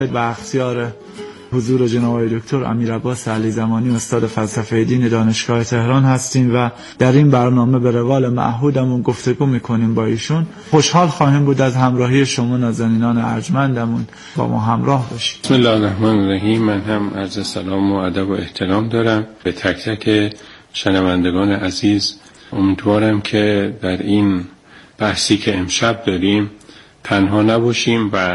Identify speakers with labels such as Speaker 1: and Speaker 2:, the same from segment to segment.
Speaker 1: و اختیار حضور جناب آقای دکتر امیرعباس علیزمانی استاد فلسفه دین دانشگاه تهران هستیم و در این برنامه به روال معهودمون گفتگو میکنیم با ایشون. خوشحال خواهیم بود از همراهی شما نازنینان ارجمندمون با ما همراه باشید.
Speaker 2: بسم الله الرحمن الرحیم. من هم عرض سلام و ادب و احترام دارم به تک تک شنوندگان عزیز. امیدوارم که در این بحثی که امشب داریم تنها نباشیم و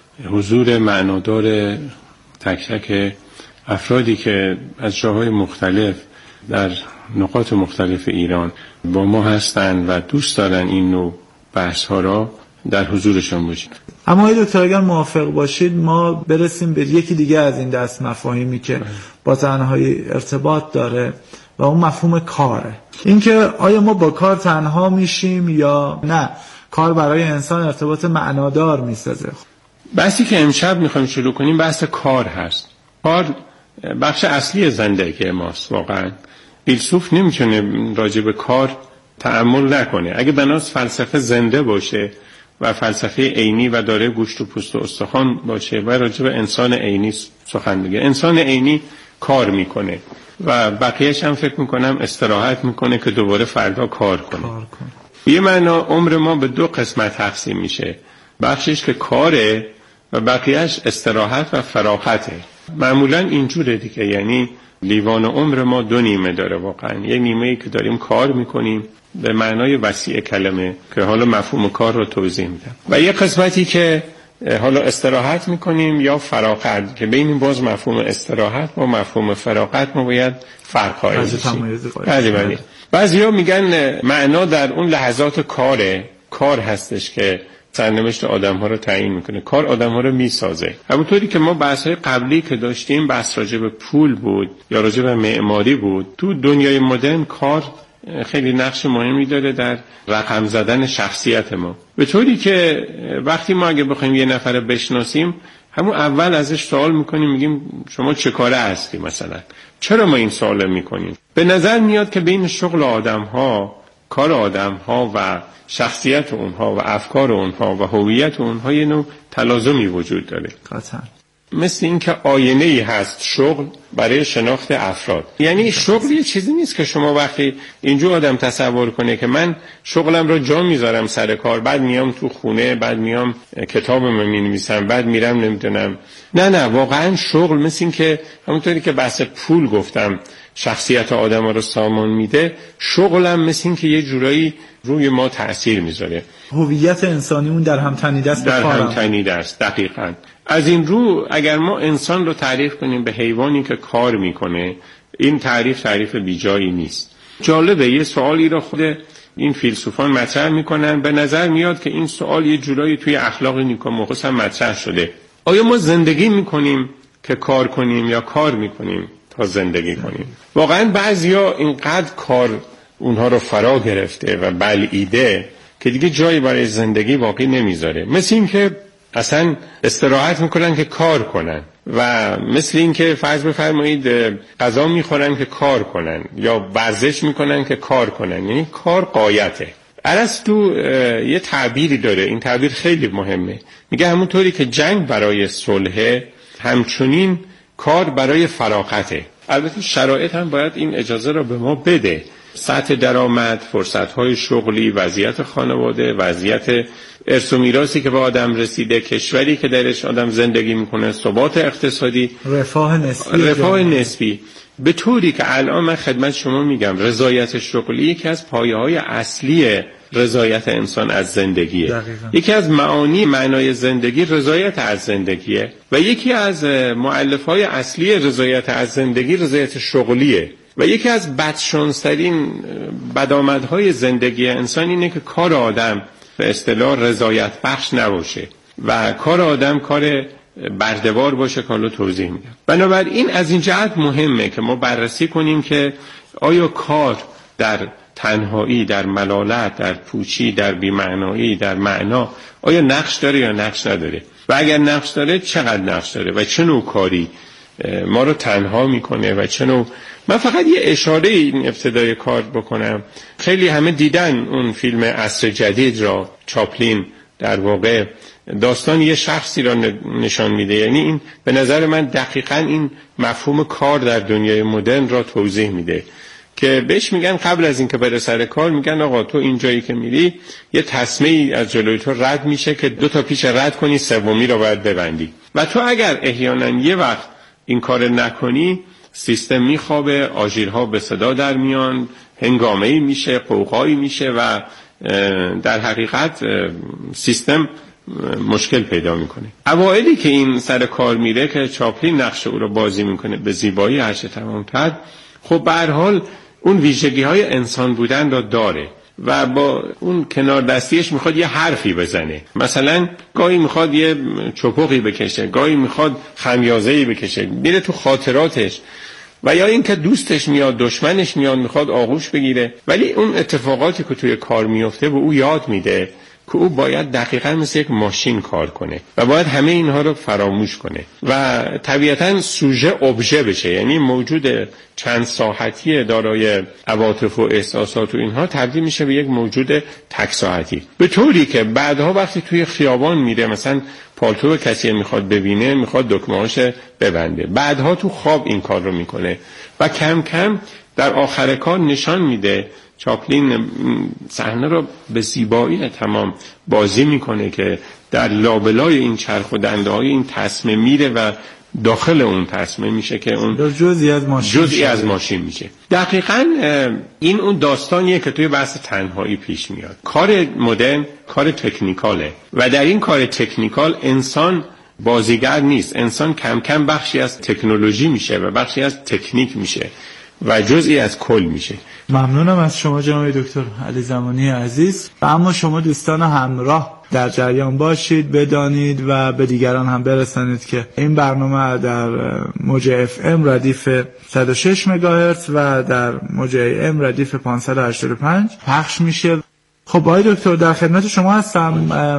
Speaker 2: حضور معنادار تک تک افرادی که از جاهای مختلف در نقاط مختلف ایران با ما هستند و دوست دارن این نوع بحث ها را در حضورشان باشیم.
Speaker 1: اما آقای دکتر اگر موافق باشید ما برسیم به یکی دیگه از این دست مفاهیمی که با تنهایی ارتباط داره و اون مفهوم کاره. اینکه آیا ما با کار تنها میشیم یا نه کار برای انسان ارتباط معنادار میسازه؟
Speaker 2: بحثی که امشب میخوایم شروع کنیم بحث کار هست. کار بخش اصلی زندگی ماست. واقعا فیلسوف نمیتونه راجع به کار تأمل نکنه. اگه بناس فلسفه زنده باشه و فلسفه عینی و داره گوشت و پوست و استخوان باشه و راجع به انسان عینی سخن بگه، انسان عینی کار میکنه و بقیهش هم فکر میکنم استراحت میکنه که دوباره فردا کار کنه. یه معنا عمر ما به دو قسمت تقسیم میشه، بخشش که کاره و بقیهش استراحت و فراغته. معمولا اینجوره دیگه، یعنی لیوان عمر ما دو نیمه داره واقعا. یه نیمه‌ای که داریم کار میکنیم به معنای وسیع کلمه که حالا مفهوم کار رو توضیح میدم، و یه قسمتی که حالا استراحت میکنیم یا فراغت، که بین باز مفهوم استراحت و مفهوم فراغت ما باید فرق قائل بشیم. بعضیا میگن معنا در اون لحظات کار هستش که سرنوشت آدم‌ها رو تعیین میکنه، کار آدم‌ها رو میسازه. همونطوری که ما بحث‌های قبلی که داشتیم بحث راجع به پول بود یا راجع به معماری بود، تو دنیای مدرن کار خیلی نقش مهمی داره در رقم زدن شخصیت ما، به طوری که وقتی ما اگه بخوایم یه نفر رو بشناسیم همون اول ازش سوال میکنیم، میگیم شما چه کاره هستی مثلا. چرا ما این سوال میکنیم؟ به نظر میاد که بین شغل آدم‌ها، کار آدم‌ها و شخصیت اونها و افکار اونها و هویت اونها یه نوع تلازمی وجود داره.
Speaker 1: قطعاً.
Speaker 2: مثل این که آینه‌ای هست شغل برای شناخت افراد. یعنی شغل یه چیزی نیست که شما وقتی اینجور آدم تصور کنه که من شغلم رو جا میذارم سر کار، بعد میام تو خونه، بعد میام کتابم می‌نویسم، بعد میرم نمیدونم. نه واقعا شغل مثل این که همونطوری که بحث پول گفتم شخصیت آدم رو سامان میده، شغلم مثل این که یه جورایی روی ما تأثیر میذاره.
Speaker 1: هویت انسانیمون در هم تنیده است.
Speaker 2: در هم تنیده است. دقیقاً. از این رو اگر ما انسان رو تعریف کنیم به حیوانی که کار میکنه، این تعریف بیجایی نیست. جالبه یه سوالی رو خود این فیلسوفان مطرح میکنن، به نظر میاد که این سوال یه جورایی توی اخلاق نیکوماخوس هم مطرح شده. آیا ما زندگی میکنیم که کار کنیم یا کار میکنیم تا زندگی کنیم؟ واقعا بعضیا اینقدر کار اونها رو فرا گرفته و بلعیده که دیگه جایی برای زندگی باقی نمیذاره. مثل این که اصلا استراحت میکنن که کار کنن، و مثل این که فرض بفرمایید غذا میخورن که کار کنن یا ورزش میکنن که کار کنن، یعنی کار غایته. ارسطو یه تعبیری داره، این تعبیر خیلی مهمه، میگه همونطوری که جنگ برای صلح، همچنین کار برای فراغته. البته شرایط هم باید این اجازه رو به ما بده، سطح درآمد، فرصت‌های شغلی، وضعیت خانواده، وضعیت ارث و میراثی که به آدم رسیده، کشوری که درش آدم زندگی میکنه، ثبات اقتصادی، رفاه نسبی، به طوری که الان من خدمت شما میگم رضایت شغلی یکی از پایه‌های اصلی رضایت انسان از زندگیه.
Speaker 1: دقیقا.
Speaker 2: یکی از معانی معنای زندگی رضایت از زندگیه و یکی از مؤلفه‌های اصلی رضایت از زندگی رضایت شغلیه. و یکی از بدشانسترین بدآمدهای زندگی انسان اینه که کار آدم به اصطلاح رضایت بخش نباشه و کار آدم کار برده‌وار باشه که حالا توضیح میدم. بنابراین از این جهت مهمه که ما بررسی کنیم که آیا کار در تنهایی، در ملالت، در پوچی، در بی‌معنایی، در معنا آیا نقش داره یا نقش نداره، و اگر نقش داره چقدر نقش داره و چه نوع کاری ما رو تنها میکنه و چه نوع. من فقط یه اشاره این ابتدای کار بکنم. خیلی همه دیدن اون فیلم عصر جدید را، چاپلین در واقع داستان یه شخصی را نشان میده. یعنی این به نظر من دقیقاً این مفهوم کار در دنیای مدرن را توضیح میده که بهش میگن قبل از اینکه بره سر کار میگن آقا تو این جایی که میری یه تسمه‌ای از جلوی تو رد میشه که 2 تا پیچ رد کنی، سومی رو باید ببندی و تو اگر احیانا یه وقت این کار نکنی سیستم میخوابه، آژیرها به صدا در میان، هنگامه‌ای میشه، قوقایی میشه و در حقیقت سیستم مشکل پیدا میکنه. اوایلی که این سر کار میره که چاپلین نقش او رو بازی میکنه به زیبایی هرچه تمام کرد، خب به هر حال اون ویژگی‌های انسان بودن را داره و با اون کنار دستیش میخواد یه حرفی بزنه. مثلا گاهی میخواد یه چپقی بکشه، گاهی میخواد خمیازه‌ای بکشه، میره تو خاطراتش، و یا اینکه دوستش میاد، دشمنش میاد، میخواد آغوش بگیره، ولی اون اتفاقاتی که توی کار میفته به او یاد میده که او باید دقیقاً مثل یک ماشین کار کنه و باید همه اینها رو فراموش کنه و طبیعتاً سوژه ابژه بشه. یعنی موجود چند ساحتی دارای عواطف و احساسات و اینها تبدیل میشه به یک موجود تک ساحتی، به طوری که بعدها وقتی توی خیابان میره مثلا پالتو کسی میخواد ببینه، میخواد دکمه‌هاش ببنده، بعدها تو خواب این کار رو میکنه و کم کم در آخر کار نشان میده. چاپلین صحنه رو به زیبایی تمام بازی میکنه که در لابلای این چرخ و دنده‌های این تسمه میره و داخل اون تسمه میشه که اون جزئی از ماشین میشه. دقیقاً این اون داستانیه که توی بحث تنهایی پیش میاد. کار مدرن کار تکنیکاله و در این کار تکنیکال انسان بازیگر نیست، انسان کم کم بخشی از تکنولوژی میشه و بخشی از تکنیک میشه و جزئی از کل میشه.
Speaker 1: ممنونم از شما جناب دکتر علی زمانی عزیز. و اما شما دوستان همراه در جریان باشید، بدانید و به دیگران هم برسانید که این برنامه در موج FM ردیف 106 مگاهرتز و در موج AM ردیف 585 پخش میشه. خب آقای دکتر در خدمت شما هستم.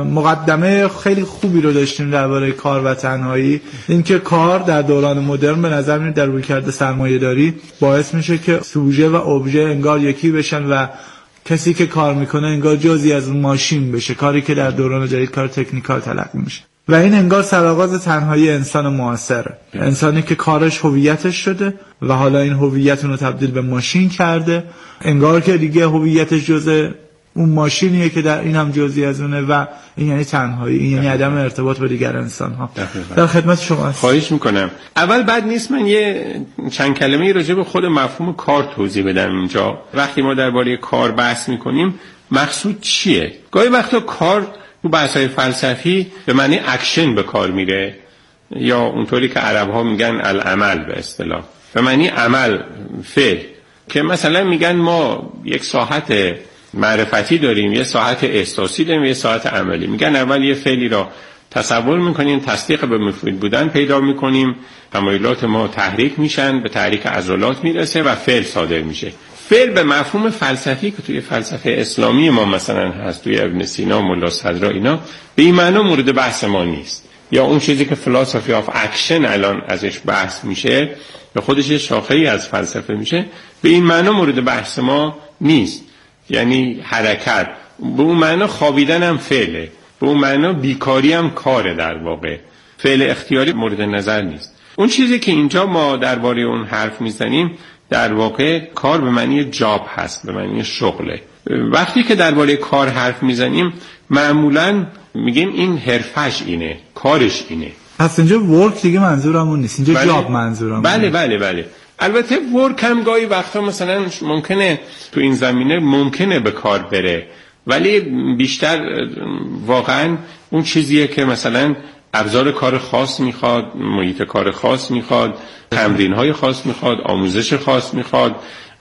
Speaker 1: مقدمه خیلی خوبی رو داشتیم درباره کار و تنهایی. اینکه کار در دوران مدرن به نظر میاد در رویکرد سرمایه‌داری باعث میشه که سوژه و ابژه انگار یکی بشن و کسی که کار میکنه انگار جزئی از ماشین بشه، کاری که در دوران جدید کار تکنیکال تلقی میشه و این انگار سرآغاز تنهایی انسان معاصره. انسانی که کارش هویتش شده و حالا این هویت رو تبدیل به ماشین کرده، انگار که دیگه هویتش جزء اون ماشینیه که در این هم جزئی از اونه و این یعنی تنهایی، این یعنی عدم ارتباط با دیگر انسان ها. در خدمت شما هستم.
Speaker 2: خواهش میکنم. اول بعد نیست من یه چند کلمه‌ای راجع به خود مفهوم کار توضیح بدم اینجا. وقتی ما درباره کار بحث میکنیم مقصود چیه؟ گاهی وقتا کار تو بحث‌های فلسفی به معنی اکشن به کار میره یا اونطوری که عرب‌ها میگن العمل به اصطلاح، به معنی عمل، فعل، که مثلا میگن ما یک ساحت معرفتی داریم، یه ساحت احساسی داریم، یه ساحت عملی. میگن اول یه فعلی را تصور میکنیم، تصدیق به مفعول بودن پیدا میکنیم، تمایلات ما تحریک میشن، به تحریک عضلات میرسه و فعل صادر میشه. فعل به مفهوم فلسفی که توی فلسفه اسلامی ما مثلا هست، توی ابن سینا، ملا صدرا، اینا به این معنی مورد بحث ما نیست. یا اون چیزی که فلسفی آف اکشن الان ازش بحث میشه به خودش یه شاخه‌ای از فلسفه میشه، به این معنی مورد بحث ما نیست. یعنی حرکت، به اون معنی خوابیدن هم فعله، به اون معنی بیکاری هم کاره. در واقع فعل اختیاری مورد نظر نیست. اون چیزی که اینجا ما درباره اون حرف میزنیم در واقع کار به معنی جاب هست، به معنی شغله. وقتی که درباره کار حرف میزنیم معمولاً میگیم این حرفش اینه، کارش اینه.
Speaker 1: پس اینجا ورک دیگه منظورمون نیست، اینجا جاب منظورمون.
Speaker 2: بله. البته ورک هم گاهی وقتا مثلا ممکنه تو این زمینه ممکنه به کار بره، ولی بیشتر واقعا اون چیزیه که مثلا ابزار کار خاص میخواد، محیط کار خاص میخواد، تمرین‌های خاص میخواد، آموزش خاص میخواد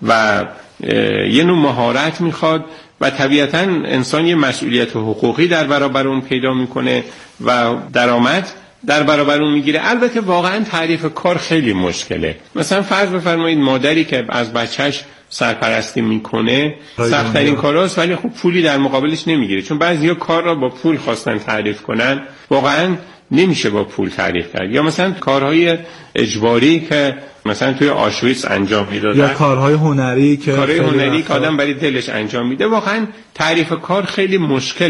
Speaker 2: و یه نوع مهارت میخواد و طبیعتاً انسان یه مسئولیت حقوقی در برابر اون پیدا میکنه و درآمد در برابر اون میگیره. البته واقعا تعریف کار خیلی مشکله. مثلا فرض بفرمایید مادری که از بچهش سرپرستی میکنه سخت‌ترین کاراست ولی خب پولی در مقابلش نمیگیره، چون بعضیا کار را با پول خواستن تعریف کنن، واقعا نمیشه با پول تعریف کرد. یا مثلا کارهای اجباری که مثلا توی آشویتس انجام میدادن،
Speaker 1: یا کارهای هنری که
Speaker 2: آدم برای دلش انجام میده، واقعا تعریف کار خیلی مشکله.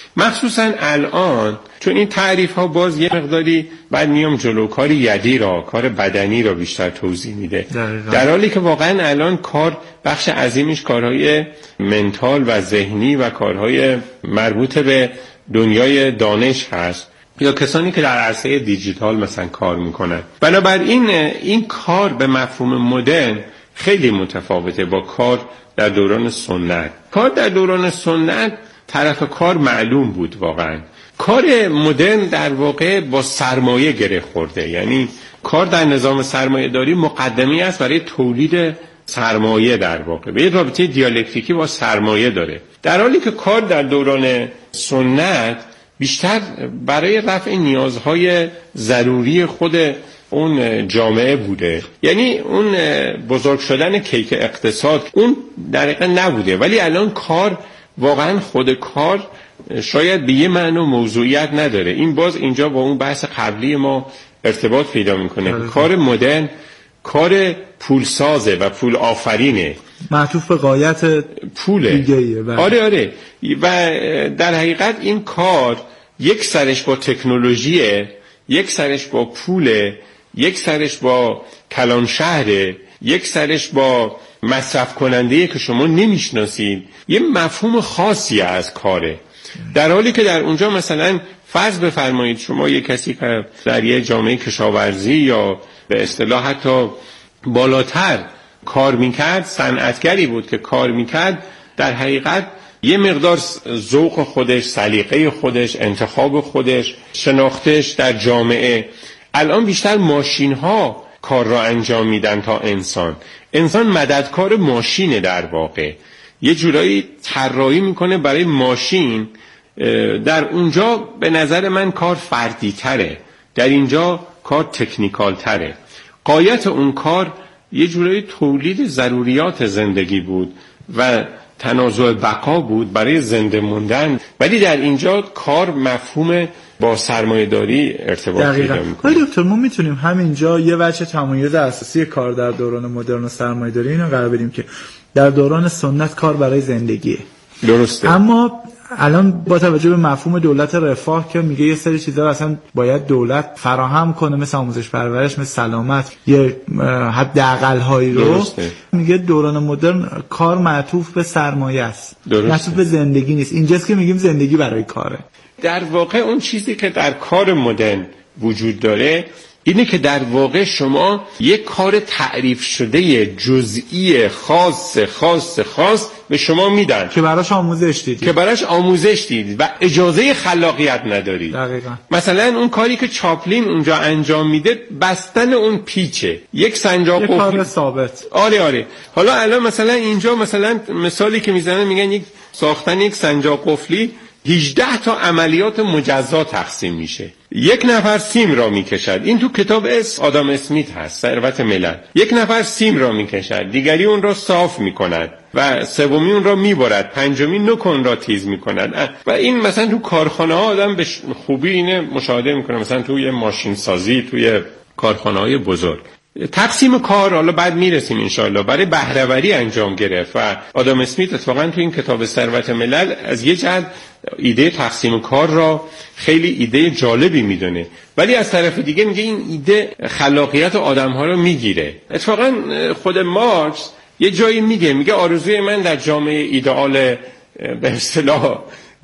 Speaker 2: مخصوصا الان، چون این تعریف ها باز یه مقداری بعد میام جلو کار یدی را، کار بدنی را بیشتر توضیح میده، در حالی که واقعا الان کار بخش عظیمش کارهای منتال و ذهنی و کارهای مربوط به دنیای دانش هست، یا کسانی که در عرصه دیجیتال مثلا کار میکنن. بنابراین این کار به مفهوم مدرن خیلی متفاوته با کار در دوران سنت. کار در دوران سنت طرف کار معلوم بود واقعا. کار مدرن در واقع با سرمایه گره خورده، یعنی کار در نظام سرمایه داری مقدمی است برای تولید سرمایه، در واقع به رابطه دیالکتیکی با سرمایه داره، در حالی که کار در دوران سنت بیشتر برای رفع نیازهای ضروری خود اون جامعه بوده. یعنی اون بزرگ شدن کیک اقتصاد اون دقیقا نبوده، ولی الان کار واقعا خود کار شاید به یه معنی موضوعیت نداره. این باز اینجا با اون بحث قبلی ما ارتباط پیدا میکنه. کار مدرن کار پولسازه و پول آفرینه،
Speaker 1: معطوف به غایت
Speaker 2: پوله
Speaker 1: دیگه‌ایه.
Speaker 2: آره و در حقیقت این کار یک سرش با تکنولوژیه، یک سرش با پوله، یک سرش با کلان شهره، یک سرش با مصرف کننده که شما نمیشناسید. یه مفهوم خاصی از کاره، در حالی که در اونجا مثلا فرض بفرمایید شما یک کسی که در یه جامعه کشاورزی یا به اصطلاح حتی بالاتر کار میکرد، صنعتگری بود که کار میکرد، در حقیقت یه مقدار ذوق خودش، سلیقه خودش، انتخاب خودش، شناختش در جامعه. الان بیشتر ماشین ها کار را انجام میدن تا انسان مددکار ماشینه، در واقع یه جورایی طراحی میکنه برای ماشین. در اونجا به نظر من کار فردی تره، در اینجا کار تکنیکال تره. غایت اون کار یه جورایی تولید ضروریات زندگی بود و تنازع بقا بود برای زنده موندن، ولی در اینجا کار مفهوم با سرمایه‌داری ارتباط پیدا می‌کنه.
Speaker 1: ولی دکتر ما میتونیم همینجا یه وجه تمایز اساسی کار در دوران مدرن و سرمایه‌داری اینو قرار بدیم که در دوران سنت کار برای زندگیه.
Speaker 2: درسته.
Speaker 1: اما الان با توجه به مفهوم دولت رفاه که میگه یه سری چیزا اصلا باید دولت فراهم کنه، مثل آموزش پرورش، مثل سلامت، یه حداقل هایی رو
Speaker 2: درسته.
Speaker 1: میگه دوران مدرن کار معطوف به سرمایه است، معطوف به زندگی نیست. اینجاست که میگیم زندگی برای کاره.
Speaker 2: در واقع اون چیزی که در کار مدرن وجود داره اینه که در واقع شما یک کار تعریف شده جزئی خاص به شما میدن
Speaker 1: که براش آموزش دیدید
Speaker 2: و اجازه خلاقیت ندارید.
Speaker 1: دقیقاً.
Speaker 2: مثلا اون کاری که چاپلین اونجا انجام میده بستن اون پیچه، یک سنجاق قفلی،
Speaker 1: کار ثابت.
Speaker 2: آره. حالا الان مثلا اینجا مثلا مثالی که میزنن میگن یک ساختن یک سنجاق قفلی 18 تا عملیات مجزا تقسیم میشه. یک نفر سیم را میکشد، این تو کتاب آدم اسمیت هست، ثروت ملل. یک نفر سیم را میکشد، دیگری اون را صاف میکند و سومی اون را میبرد، پنجمی نوک اون را تیز میکند. و این مثلا تو کارخانه ها آدم به خوبی اینه مشاهده میکنه، مثلا توی ماشین سازی، توی کارخانه های بزرگ. تقسیم کار حالا بعد میرسیم انشاءالله برای بهره‌وری انجام گرفت و آدم اسمیت اتفاقا تو این کتاب ثروت ملل از یه جهت ایده تقسیم کار را خیلی ایده جالبی میدونه، ولی از طرف دیگه میگه این ایده خلاقیت آدم‌ها رو میگیره. اتفاقا خود مارکس یه جایی میگه آرزوی من در جامعه ایدئال به اصطلاح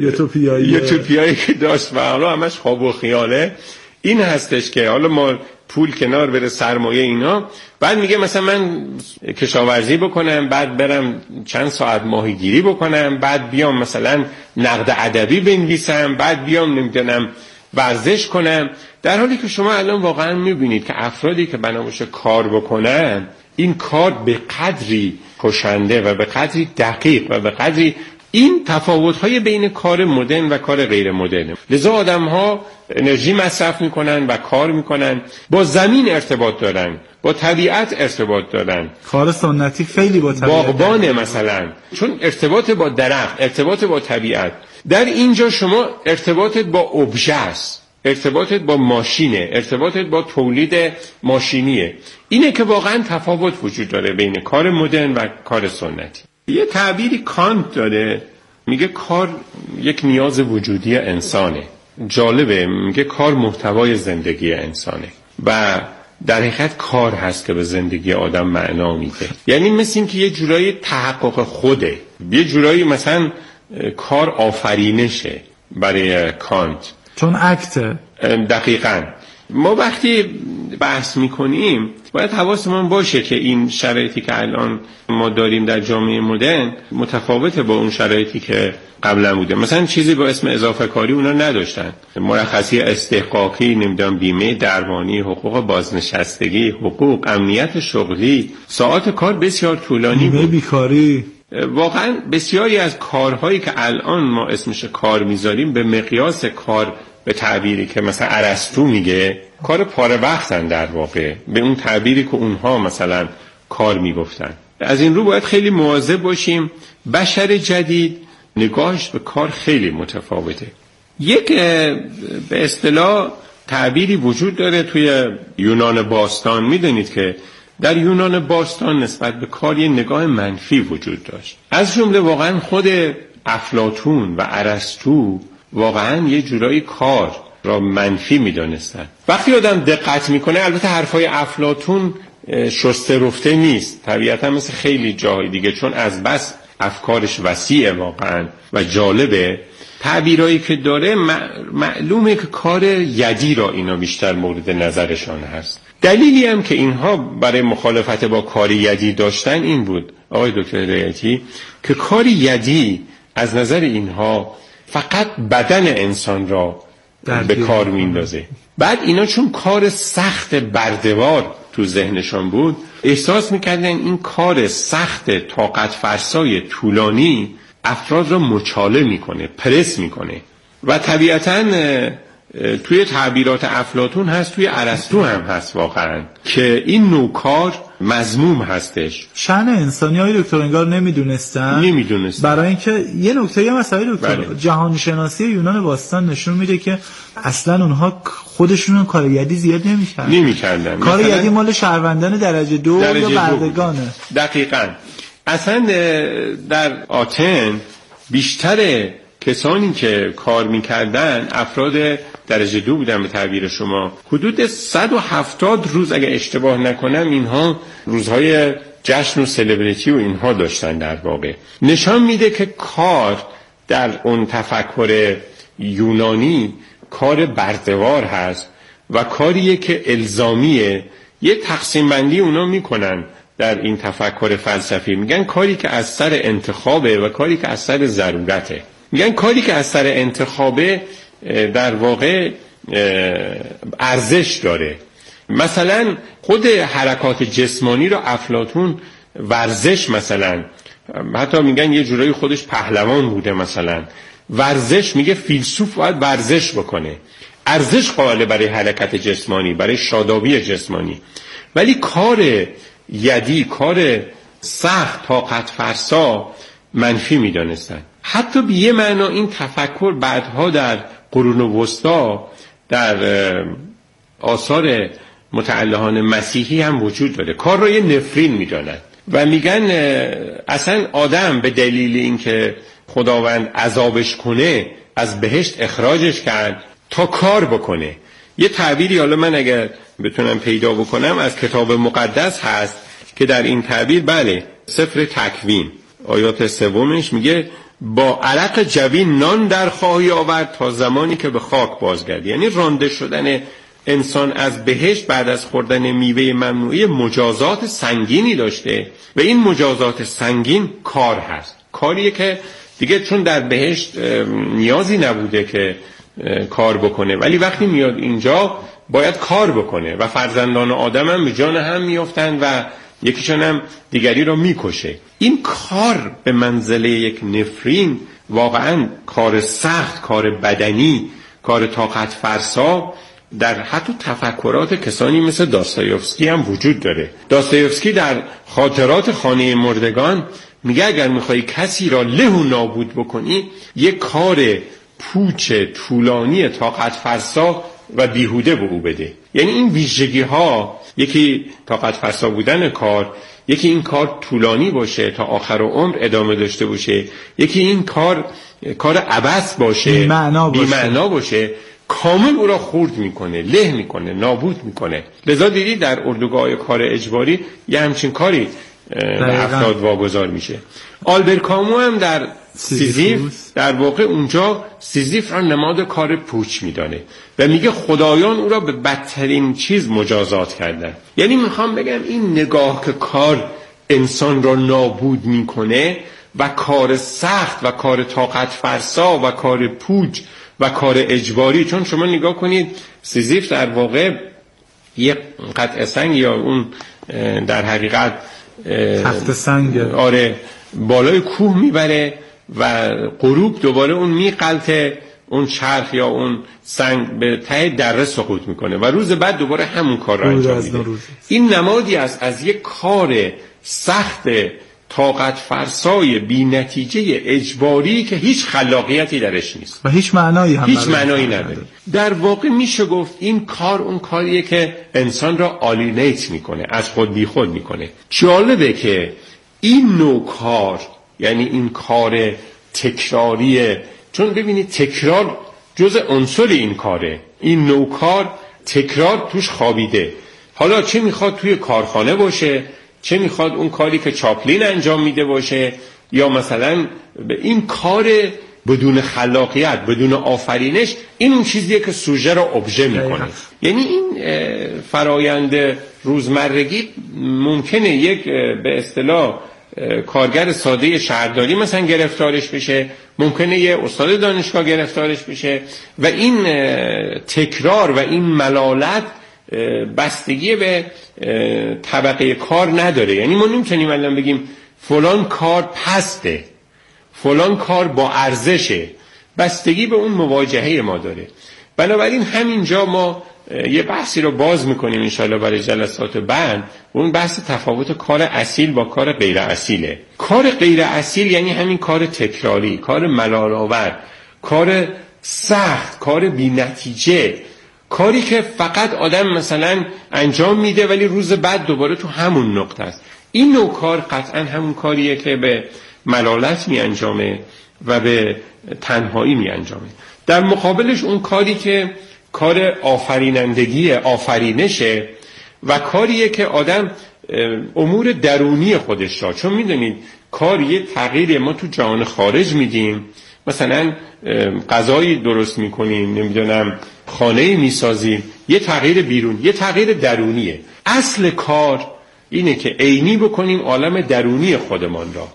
Speaker 2: یوتوپیایی که داشت و حالا همش خواب و خیاله این هستش که حالا ما پول کنار بره، سرمایه اینا، بعد میگه مثلا من کشاورزی بکنم، بعد برم چند ساعت ماهیگیری بکنم، بعد بیام مثلا نقد ادبی بنویسم، بعد بیام نمیدونم ورزش کنم. در حالی که شما الان واقعا میبینید که افرادی که بنابراین کار بکنن، این کار به قدری کشنده و به قدری دقیق و به قدری این تفاوت‌های بین کار مدرن و کار غیر مدرن. لذا آدم‌ها انرژی مصرف می‌کنن و کار می‌کنن، با زمین ارتباط دارن، با طبیعت ارتباط دارن.
Speaker 1: کار سنتی خیلی با طبیعت،
Speaker 2: باغبانه مثلا، چون ارتباط با درخت، ارتباط با طبیعت. در اینجا شما ارتباطت با ابژه است، ارتباطت با ماشینه، ارتباطت با تولید ماشینیه. اینه که واقعا تفاوت وجود داره بین کار مدرن و کار سنتی. یه تعبیری کانت داره میگه کار یک نیاز وجودی انسانه. جالبه، میگه کار محتوای زندگی انسانه و در حقیقت کار هست که به زندگی آدم معنا میده. یعنی مثل این که یه جورایی تحقق خوده، یه جورایی مثلا کار آفرینشه برای کانت،
Speaker 1: چون اکته.
Speaker 2: دقیقاً. ما وقتی بحث میکنیم باید حواسمون باشه که این شرایطی که الان ما داریم در جامعه مدرن متفاوته با اون شرایطی که قبلا بوده. مثلا چیزی با اسم اضافه کاری اونا نداشتن، مرخصی استحقاقی، نمیدونم بیمه درمانی، حقوق بازنشستگی، حقوق امنیت شغلی، ساعات کار بسیار طولانی بود،
Speaker 1: بیکاری.
Speaker 2: واقعا بسیاری از کارهایی که الان ما اسمش کار میذاریم به مقیاس کار به تعبیری که مثلا ارسطو میگه کار پاره وقتن، در واقع به اون تعبیری که اونها مثلا کار میگفتن. از این رو باید خیلی مواظب باشیم. بشر جدید نگاهش به کار خیلی متفاوته. یک به اصطلاح تعبیری وجود داره توی یونان باستان. میدونید که در یونان باستان نسبت به کار یه نگاه منفی وجود داشت، از جمله واقعا خود افلاطون و ارسطو واقعا یه جورایی کار را منفی می‌دانستن. وقتی آدم دقت میکنه، البته حرفای افلاطون شسته رفته نیست طبیعتا مثل خیلی جاهای دیگه، چون از بس افکارش وسیعه واقعا و جالبه، تعبیرایی که داره معلومه که کار یدی را اینا بیشتر مورد نظرشان هست. دلیلی هم که اینها برای مخالفت با کار یدی داشتن این بود آقای دکتر هدایتی که کار یدی از نظر اینها فقط بدن انسان را به کار میندازه. بعد اینا چون کار سخت بردوار تو ذهنشان بود، احساس میکردن این کار سخت طاقت فرسای طولانی افراد را مچاله میکنه، پرس میکنه و طبیعتاً توی تعبیرات افلاطون هست، توی ارسطو هم هست واقعا که این نوع کار مذموم هستش.
Speaker 1: شأن انسانی های دکتر انگار نمیدونستن. برای اینکه یه نکته مسئله دکتر، جهان شناسی یونان باستان نشون میده که اصلا اونها خودشون کار یدی زیاد نمیکردن. کار یدی مال شهروندان درجه 2 یا بردگانه.
Speaker 2: دقیقاً. اصلا در آتن بیشتر کسانی که کار میکردن افراد درجه 2 بودن به تعبیر شما. حدود 170 روز اگه اشتباه نکنم اینها روزهای جشن و سلبریتی و اینها داشتن. در واقع نشان میده که کار در اون تفکر یونانی کار بردوار هست و کاریه که الزامیه. یه تقسیم بندی اونا میکنن در این تفکر فلسفی، میگن کاری که از سر انتخابه و کاری که از سر ضرورته. میگن کاری که از سر انتخابه در واقع ارزش داره. مثلا خود حرکات جسمانی رو افلاطون ورزش، مثلا حتی میگن یه جورایی خودش پهلوان بوده. مثلا ورزش، میگه فیلسوف باید ورزش بکنه، ارزش قائل برای حرکت جسمانی، برای شادابی جسمانی. ولی کار یدی، کار سخت طاقت فرسا منفی میدانستن. حتی به یه معنا این تفکر بعدها در قرون وسطا در آثار متعلهان مسیحی هم وجود داره. کار را یه نفرین میدانند و میگن اصلا آدم به دلیل اینکه خداوند عذابش کنه از بهشت اخراجش کرد تا کار بکنه. یه تعبیری حالا من اگر بتونم پیدا بکنم از کتاب مقدس هست که در این تعبیر، بله، سفر تکوین آیات 3 میگه با عرق جوین نان در خواهی آورد تا زمانی که به خاک بازگردی. یعنی رانده شدن انسان از بهشت بعد از خوردن میوه ممنوعه مجازات سنگینی داشته و این مجازات سنگین کار هست. کاریه که دیگه چون در بهشت نیازی نبوده که کار بکنه، ولی وقتی میاد اینجا باید کار بکنه و فرزندان آدم هم به جان هم میافتن و یکیشون هم دیگری رو میکشه. این کار به منزله یک نفرین، واقعا کار سخت، کار بدنی، کار طاقت فرسا در حتی تفکرات کسانی مثل داستایوفسکی هم وجود داره. داستایوفسکی در خاطرات خانه مردگان میگه اگر میخوای کسی را له و نابود بکنی یک کار پوچ طولانی طاقت فرسا و بیهوده به او بده. یعنی این ویژگی ها، یکی طاقت فرسا بودن کار، یکی این کار طولانی باشه تا آخر عمر ادامه داشته باشه، یکی این کار عبث باشه، بی‌معنا باشه، کامل او را خرد میکنه، له میکنه، نابود میکنه. لذا دیدی در اردوگاه کار اجباری یه همچین کاری به افراد واگذار میشه. آلبر کامو هم در سیزیف در واقع اونجا سیزیف را نماد کار پوچ میدانه و میگه خدایان او را به بدترین چیز مجازات کردن. یعنی میخوام بگم این نگاه که کار انسان را نابود میکنه و کار سخت و کار طاقت فرسا و کار پوچ و کار اجباری، چون شما نگاه کنید سیزیف در واقع یک قطعه سنگ یا اون در حقیقت
Speaker 1: تخت سنگ،
Speaker 2: آره، بالای کوه میبره و غروب دوباره اون میقلته، اون چرخ یا اون سنگ به ته دره سقوط میکنه و روز بعد دوباره همون کار را انجام میده. این نمادی است از یک کار سخت طاقت فرسای بی نتیجه اجباری که هیچ خلاقیتی درش نیست
Speaker 1: و هیچ معنایی
Speaker 2: نداره. در واقع میشه گفت این کار اون کاریه که انسان را آلینیت میکنه، از خود بی خود میکنه. جالبه که این نوع کار، یعنی این کار تکراریه، چون ببینید تکرار جز عنصر این کاره، این نوع کار تکرار توش خوابیده. حالا چه میخواد توی کارخانه باشه، چه میخواد اون کاری که چاپلین انجام میده باشه، یا مثلا این کار بدون خلاقیت، بدون آفرینش، این اون چیزیه که سوژه را ابژه میکنه. یعنی این فرایند روزمرگی ممکنه یک به اصطلاح کارگر ساده شهرداری مثلا گرفتارش بشه، ممکنه یه استاد دانشگاه گرفتارش بشه و این تکرار و این ملالت بستگی به طبقه کار نداره. یعنی ما نمیتونیم الان بگیم فلان کار پسته، فلان کار با ارزشه، بستگی به اون مواجهه ما داره. بنابراین همینجا ما یه بحثی رو باز میکنیم انشاءالله برای جلسات بعد، اون بحث تفاوت کار اصیل با کار غیر اصیله. کار غیر اصیل یعنی همین کار تکراری، کار ملال‌آور، کار سخت، کار بی نتیجه، کاری که فقط آدم مثلا انجام میده ولی روز بعد دوباره تو همون نقطه است. این نوع کار قطعا همون کاریه که به ملالت می انجامه و به تنهایی می انجامه. در مقابلش اون کاری که کار آفرینندگی، آفرینشه و کاریه که آدم امور درونی خودش را، چون میدونید کار یه تغییر ما تو جهان خارج میدیم، مثلا غذایی درست میکنیم، نمیدونم خانه‌ای میسازیم، یه تغییر بیرون، یه تغییر درونیه. اصل کار اینه که عینی بکنیم عالم درونی خودمان را.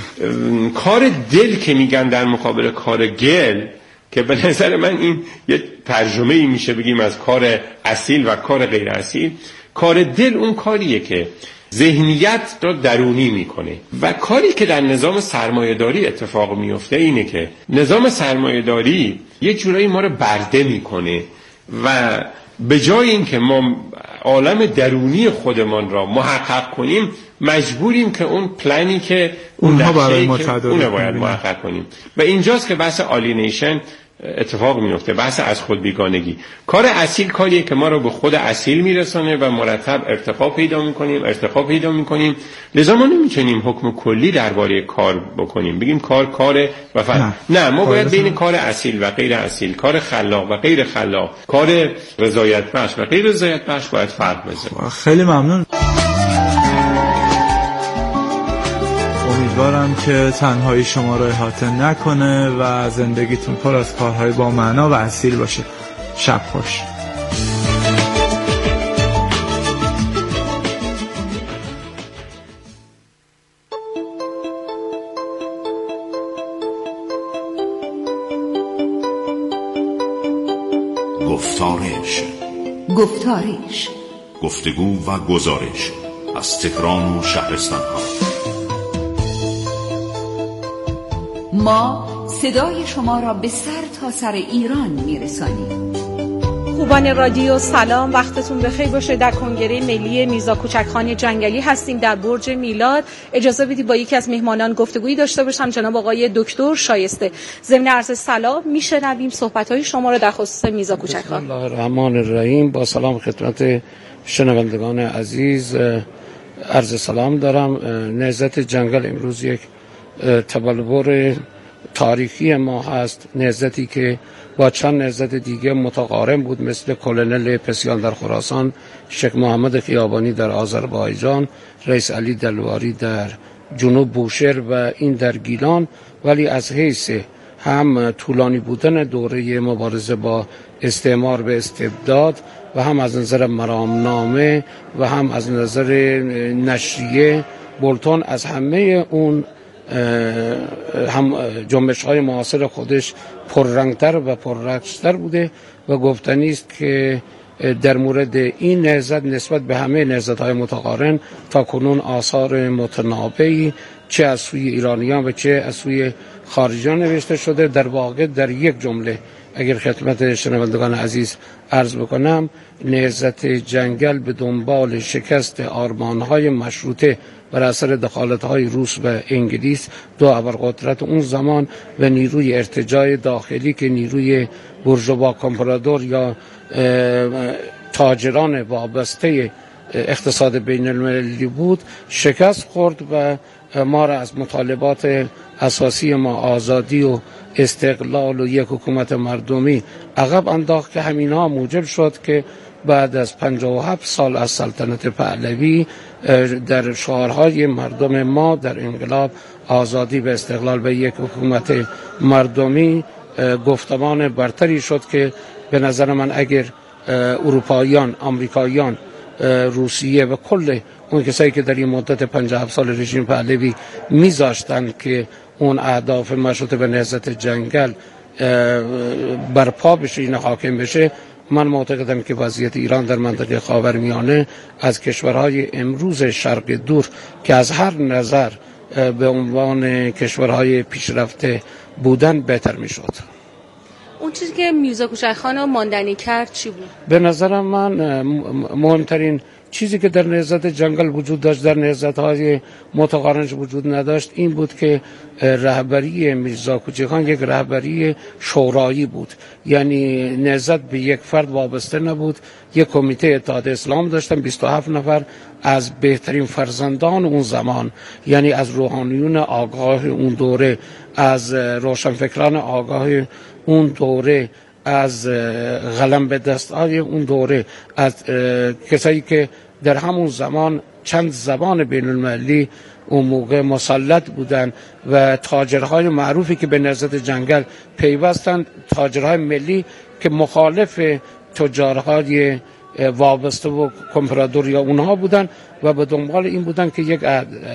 Speaker 2: کار دل که میگن در مقابل کار گل، که به نظر من این یه ترجمه ای میشه بگیم از کار اصیل و کار غیر اصیل. کار دل اون کاریه که ذهنیت را درونی میکنه و کاری که در نظام سرمایه‌داری اتفاق میفته اینه که نظام سرمایه‌داری یه جورایی ما رو برده میکنه و به جای اینکه ما عالم درونی خودمان را محقق کنیم، مجبوریم که اون پلانی که اون نقشه‌ای که اون باید محقق کنیم و اینجاست که بحث آلینیشن اتفاق میفته، بحث از خود بیگانگی. کار اصیل کاریه که ما رو به خود اصیل میرسونه و مرتب ارتقا پیدا میکنیم. لذا ما نمیتونیم حکم کلی درباره کار بکنیم، بگیم کار و نه، ما باید بین کار اصیل و غیر اصیل، کار خلاق و غیر خلاق، کار رضایت بخش و غیر رضایت بخش باید فرق بذاریم.
Speaker 1: خیلی ممنون. امیدوارم که تنهایی شما را احاطه نکنه و زندگیتون پر از کارهای با معنا و اصیل باشه. شب خوش.
Speaker 3: گفتارش
Speaker 4: گفتگو و گزارش از تهران و شهرستان‌ها.
Speaker 3: ما صدای شما را به سر تا سر ایران میرسانیم.
Speaker 5: خوبان رادیو سلام، وقتتون بخیر باشه. در کنگره ملی میرزا کوچکخان جنگلی هستیم در برج میلاد. اجازه بدید با یکی از مهمانان گفتگویی داشته باشم، جناب آقای دکتر شایسته. ضمن عرض سلام میشنویم صحبت‌های شما را در خصوص میرزا کوچکخان.
Speaker 6: بسم الله الرحمن الرحیم. با سلام خدمت شنوندگان عزیز، عرض سلام دارم. نهضت جنگل امروز یک تبلور تاریخی ما هست، نهضتی که با چند نهضت دیگه متقارن بود، مثل کلونل پسیان در خراسان، شیخ محمد خیابانی در آذربایجان، رئیس علی دلواری در جنوب بوشهر و این در گیلان. ولی از حیث هم طولانی بودن دوره مبارزه با استعمار به استبداد و هم از نظر مرامنامه و هم از نظر نشریه، بولتون از همه اون هم جنبش‌های معاصر خودش پررنگتر و پررقصتر بوده و گفتنی است که در مورد این نهضت نسبت به همه نهضت‌های متقارن تا کنون آثار متنابعی چه از سوی ایرانیان و چه از سوی خارجیان نوشته شده. در واقع در یک جمله اگر خدمت شنوندگان عزیز عرض بکنم، نهضت جنگل به دنبال شکست آرمان‌های مشروطه بر اثر دخالت‌های روس و انگلیس، دو ابرقدرت اون زمان، و نیروی ارتجاع داخلی که نیروی بورژوا کمپرادور یا تاجران وابسته اقتصاد بین المللی بود، شکست خورد و ما را از مطالبات اساسی ما، آزادی و استقلال و یک حکومت مردمی، عقب انداخت که همینها موجب شد که بعد از 57 سال از سلطنت پهلوی در شعارهای مردم ما در انقلاب آزادی و استقلال و یک حکومت مردمی گفتمان برتری شد که به نظر من اگر اروپاییان، آمریکاییان، روسیه و کل اون کسایی که در این مدت 57 سال رژیم پهلوی میذاشتن که اون اهداف مشروطه به نهضت جنگل برپا بشه، این حاکم بشه، من معتقدم که وضعیت ایران در منطقه خاورمیانه از کشورهای امروز شرق دور که از هر نظر به عنوان کشورهای پیشرفته بودن بهتر میشد.
Speaker 5: اون چیزی که میرزا کوچکخان رو ماندنی کرد چی بود؟ به
Speaker 6: نظرم من مهمترین چیزی که در نهضت جنگل وجود داشت، در نهضت‌های متقارنش وجود نداشت، این بود که رهبری میرزا کوچکخان یک رهبری شورایی بود. یعنی نهضت به یک فرد وابسته نبود. یک کمیته اتحاد اسلام داشتن 27 نفر از بهترین فرزندان اون زمان، یعنی از روحانیون آگاه اون دوره، از روشنفکران آگاه اون دوره، از قلم به دست‌های اون دوره، از کسایی که در همون زمان چند زبان بین المللی اون موقع مسلط بودن و تاجرهای معروفی که به نهضت جنگل پیوستند، تاجرهای ملی که مخالف تجارهای وابسته و کمپرادور یا اونها بودن و به دنبال این بودن که یک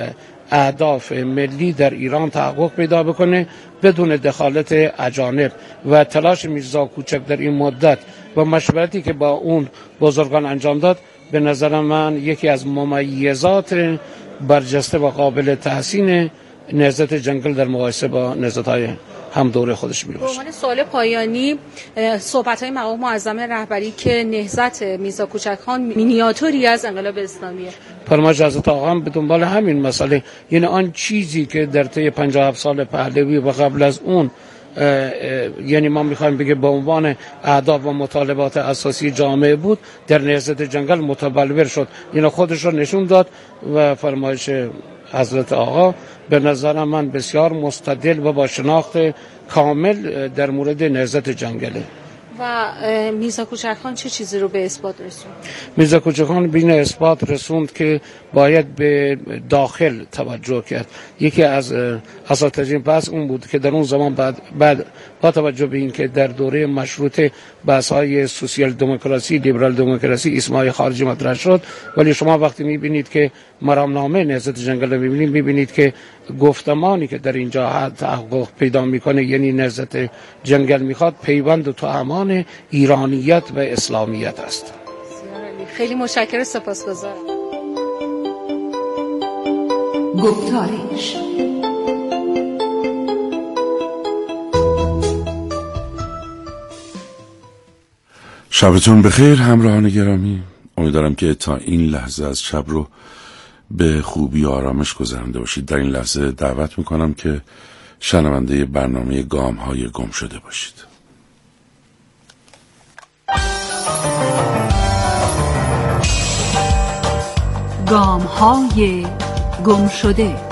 Speaker 6: اهداف ملی در ایران تحقق پیدا بکنه بدون دخالت اجانب. و تلاش میرزا کوچک در این مدت و مشورتی که با اون بزرگان انجام داد، به نظر من یکی از ممیزات برجسته و قابل تحسین نهضت جنگل در مقایسه با نهضت‌های هم دوره خودش می باشه.
Speaker 5: به عنوان سوال پایانی، صحبت‌های مقام معظم رهبری که نهضت میرزا کوچکخان مینیاتوری از انقلاب اسلامیه.
Speaker 6: فرمایش حضرت آقا هم به دنبال همین مسئله، یعنی آن چیزی که در طی 57 سال پهلوی و قبل از اون، یعنی ما میخوایم بگه به عنوان اهداف و مطالبات اساسی جامعه بود، در نهضت جنگل متبلور شد، یعنی خودش رو نشون داد. و فرمایش حضرت آقا به نظر من بسیار مستدل و با شناخت کامل در مورد نهضت جنگله.
Speaker 5: و میرزا کوچکخان چه چیزی رو به اثبات رسوند؟
Speaker 6: میرزا کوچکخان به این اثبات رسوند که باید به داخل توجه کرد. یکی از اساس‌ترین بحث اون بود که در اون زمان بعد با توجه به این که در دوره مشروطه بحث‌های سوسیال دموکراسی، لیبرال دموکراسی، اسمای خارجی مطرح شد، ولی شما وقتی می‌بینید که مرامنامه نهضت جنگل رو می‌بینید که گفتمانی که در اینجا تحقق پیدا میکنه، یعنی نهضت جنگل میخواد پیوند و توأمان ایرانیت و اسلامیت است.
Speaker 5: خیلی متشکرم، سپاسگزارم.
Speaker 3: گفتارش
Speaker 4: شبتون بخیر همراهان گرامی. امیدوارم که تا این لحظه از شب رو به خوبی و آرامش گذرانده باشید. در این لحظه دعوت میکنم که شنونده برنامه گام‌های گم شده باشید.
Speaker 3: گام‌های گم شده.